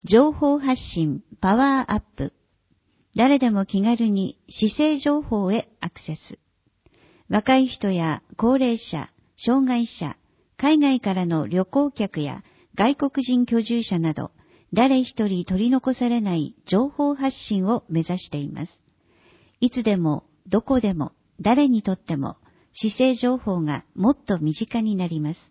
情報発信パワーアップ。誰でも気軽に市政情報へアクセス。若い人や高齢者、障害者、海外からの旅行客や外国人居住者など、誰一人取り残されない情報発信を目指しています。いつでも、どこでも、誰にとっても、市政情報がもっと身近になります。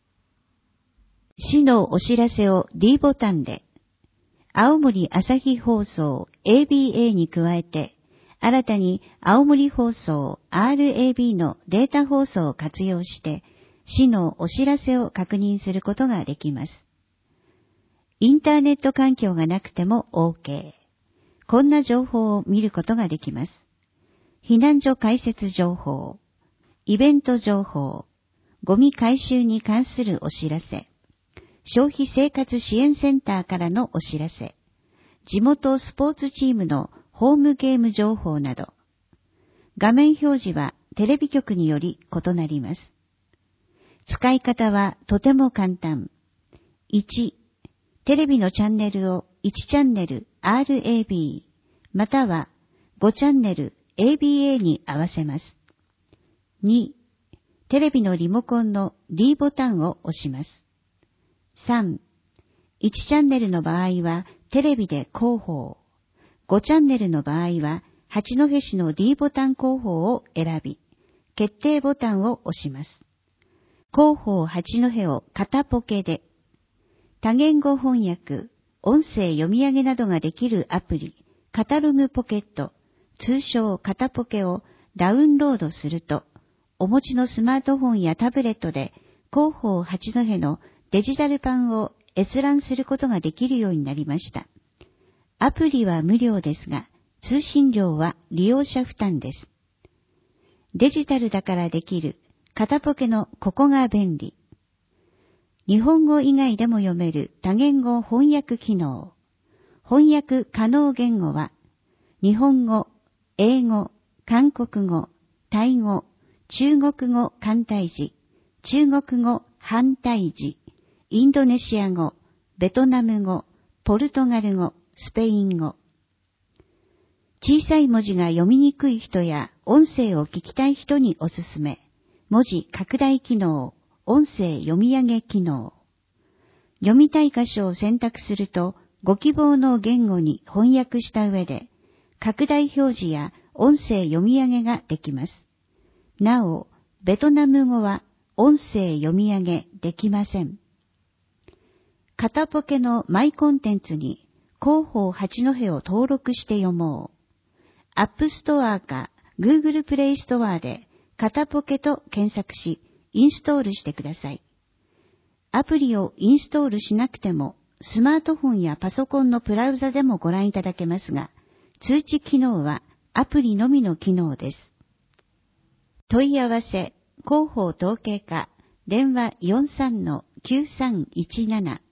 市のお知らせを D ボタンで、青森朝日放送 ABA に加えて、新たに青森放送 RAB のデータ放送を活用して、市のお知らせを確認することができます。インターネット環境がなくても OK。こんな情報を見ることができます。避難所開設情報、イベント情報、ゴミ回収に関するお知らせ、消費生活支援センターからのお知らせ、地元スポーツチームのホームゲーム情報など、画面表示はテレビ局により異なります。使い方はとても簡単。1、テレビのチャンネルを1チャンネル RAB、または5チャンネル ABA に合わせます。2、テレビのリモコンの D ボタンを押します。3、1チャンネルの場合はテレビで広報、5チャンネルの場合は八戸市の D ボタン広報を選び、決定ボタンを押します。広報八戸を片ポケで、多言語翻訳、音声読み上げなどができるアプリ、カタログポケット、通称片ポケをダウンロードすると、お持ちのスマートフォンやタブレットで広報八戸のデジタル版を閲覧することができるようになりました。アプリは無料ですが、通信料は利用者負担です。デジタルだからできる片ポケのここが便利。日本語以外でも読める多言語翻訳機能。翻訳可能言語は、日本語、英語、韓国語、タイ語、中国語簡体字、中国語繁体字、インドネシア語、ベトナム語、ポルトガル語、スペイン語。小さい文字が読みにくい人や音声を聞きたい人におすすめ。文字拡大機能、音声読み上げ機能。読みたい箇所を選択すると、ご希望の言語に翻訳した上で、拡大表示や音声読み上げができます。なお、ベトナム語は音声読み上げできません。片ポケのマイコンテンツに広報八戸を登録して読もう。アップストアか Google プレイストアで片ポケと検索し、インストールしてください。アプリをインストールしなくても、スマートフォンやパソコンのブラウザでもご覧いただけますが、通知機能はアプリのみの機能です。問い合わせ、広報統計課、電話 43-9317